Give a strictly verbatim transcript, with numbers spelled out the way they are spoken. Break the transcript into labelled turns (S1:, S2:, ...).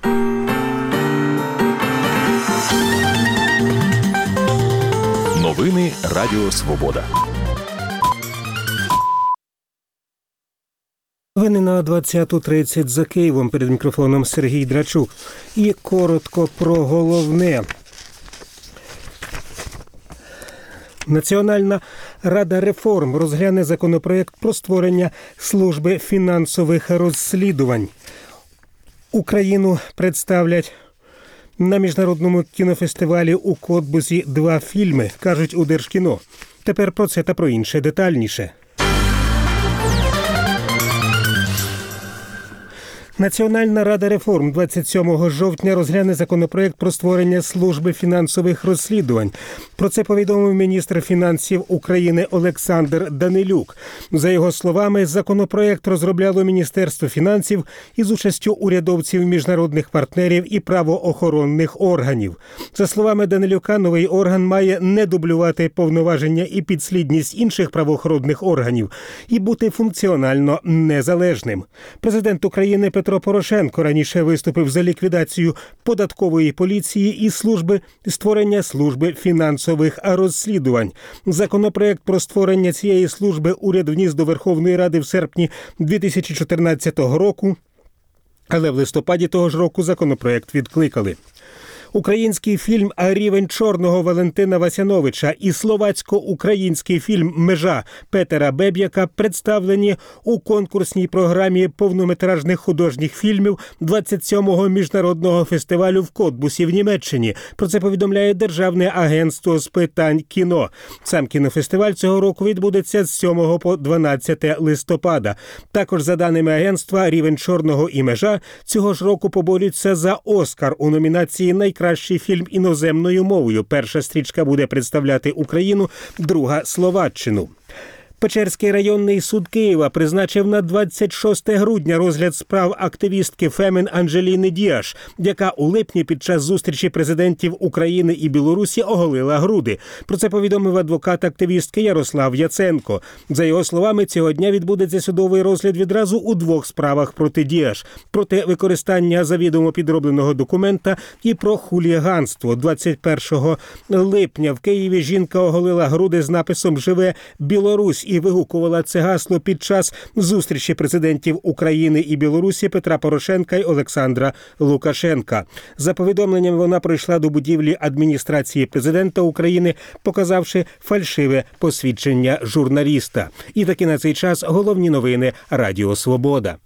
S1: Новини Радіо Свобода.
S2: Новини на двадцяту тридцять за Києвом. Перед мікрофоном Сергій Драчук. І коротко про головне. Національна рада реформ розгляне законопроект про створення служби фінансових розслідувань. Україну представлять на міжнародному кінофестивалі у Котбусі два фільми, кажуть у Держкіно. Тепер про це та про інше детальніше. Національна рада реформ двадцять сьомого жовтня розгляне законопроект про створення служби фінансових розслідувань. Про це повідомив міністр фінансів України Олександр Данилюк. За його словами, законопроект розробляло Міністерство фінансів із участю урядовців, міжнародних партнерів і правоохоронних органів. За словами Данилюка, новий орган має не дублювати повноваження і підслідність інших правоохоронних органів і бути функціонально незалежним. Президент України Петро Порошенко раніше виступив за ліквідацію податкової поліції і служби створення служби фінансових розслідувань. Законопроект про створення цієї служби уряд вніс до Верховної Ради в серпні дві тисячі чотирнадцятого року, але в листопаді того ж року законопроект відкликали. Український фільм «Рівень чорного» Валентина Васяновича і словацько-український фільм «Межа» Петера Беб'яка представлені у конкурсній програмі повнометражних художніх фільмів двадцять сьомого міжнародного фестивалю в Котбусі в Німеччині. Про це повідомляє Державне агентство з питань кіно. Сам кінофестиваль цього року відбудеться з сьомого по дванадцяте листопада. Також, за даними агентства, «Рівень чорного» і «Межа» цього ж року поборються за «Оскар» у номінації «Найкращий Кращий фільм іноземною мовою». Перша стрічка буде представляти Україну, друга – Словаччину. Печерський районний суд Києва призначив на двадцять шосте грудня розгляд справ активістки Фемін Анджеліни Діаш, яка у липні під час зустрічі президентів України і Білорусі оголила груди. Про це повідомив адвокат активістки Ярослав Яценко. За його словами, цього дня відбудеться судовий розгляд відразу у двох справах проти Діаш. Проти використання завідомо підробленого документа і про хуліганство. двадцять першого липня в Києві жінка оголила груди з написом «Живе Білорусь» і вигукувала це гасло під час зустрічі президентів України і Білорусі Петра Порошенка й Олександра Лукашенка. За повідомленням, вона прийшла до будівлі адміністрації президента України, показавши фальшиве посвідчення журналіста. І таки на цей час головні новини Радіо Свобода.